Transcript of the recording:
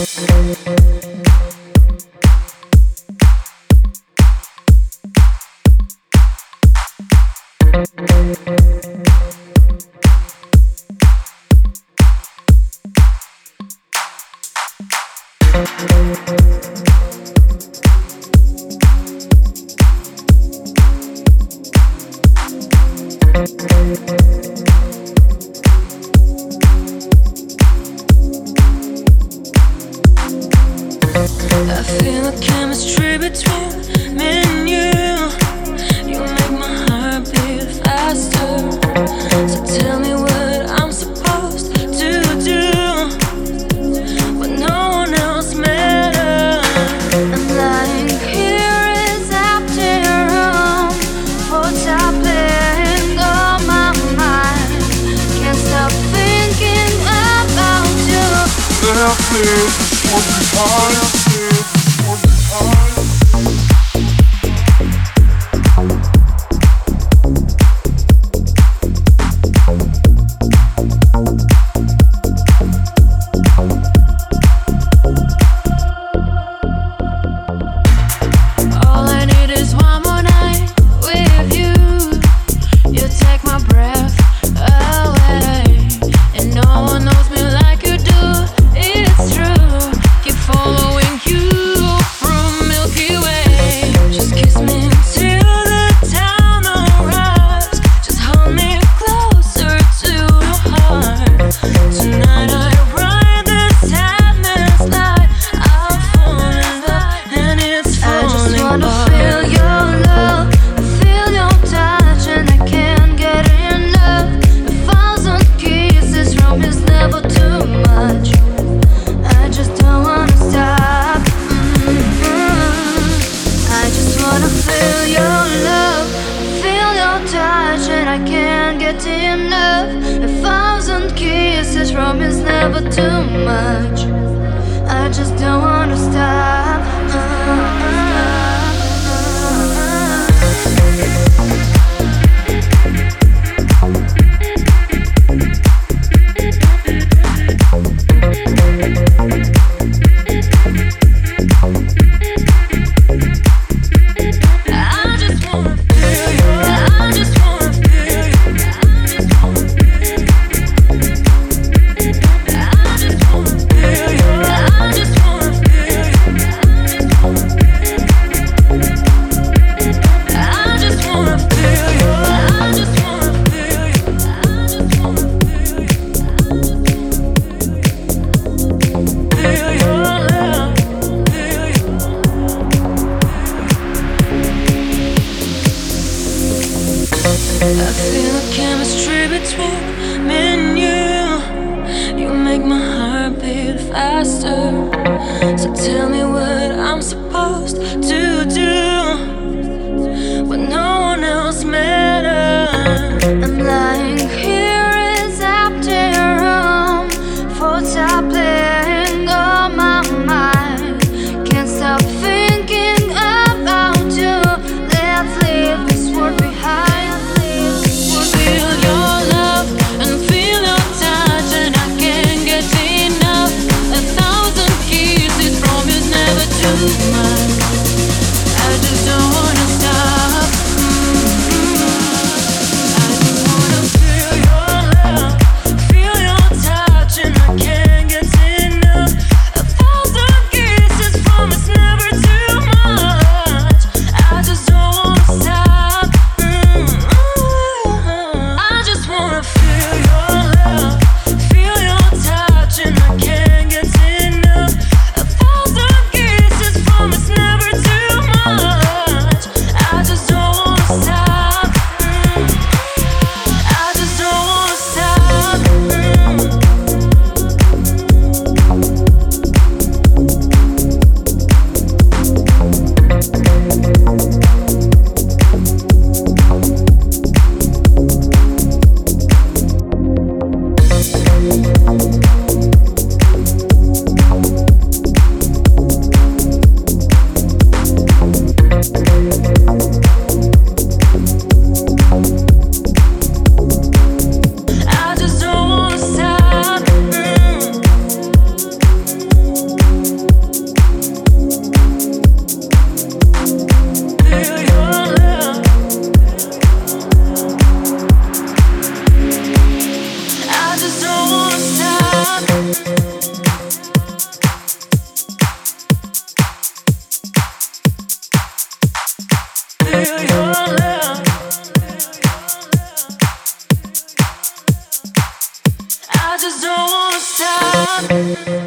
I feel a chemistry between me and you. You make my heart beat faster. So tell me what I'm supposed to do when no one else matters. I'm lying here is empty room, thoughts are playing on my mind. Can't stop thinking about you. All I need is one more night with you. You take my breath away, and no one knows me like you do. It's true, keep following you from Milky Way. Just kiss me until the town arrives. Just hold me closer to your heart. Tonight I ride the sadness light. I'll fall in love, and it's falling apart. I just wanna feel your love, feel your touch, and I can't get enough. 1,000 kisses from is never too much. I just don't wanna stop. I just wanna feel your love, feel your touch, and I can't get enough. 1,000 kisses from is never too much. I just don't wanna stop. I just wanna feel you. I just wanna feel you. I just wanna feel you. I just wanna feel you. I just wanna feel you. I just wanna feel you. Feel your love. Feel you. I feel a chemistry between me and you. You make my heart beat faster. So tell me what I'm supposed to do when no one else matters. I'm lying here is empty room, thoughts are playing on my mind. Can't stop thinking about you. Let's leave this world behind. Feel your love and feel your touch, and I can't get enough. 1,000 kisses from is never too much. I just don't wanna stop. feel your love. I just don't wanna stop.